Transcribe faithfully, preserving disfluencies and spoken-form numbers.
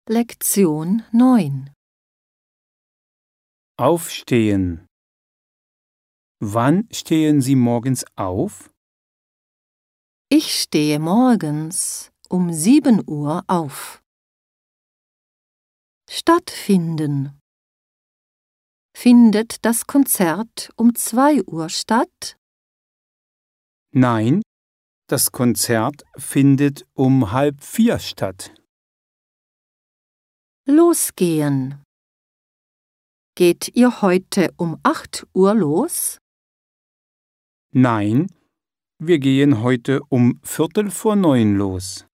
Lektion neun. Aufstehen. Wann stehen Sie morgens auf? Ich stehe morgens um sieben Uhr auf. Stattfinden. Findet das Konzert um zwei Uhr statt? Nein, das Konzert findet um halb vier statt. Losgehen. Geht ihr heute um acht Uhr los? Nein, wir gehen heute um Viertel vor neun los.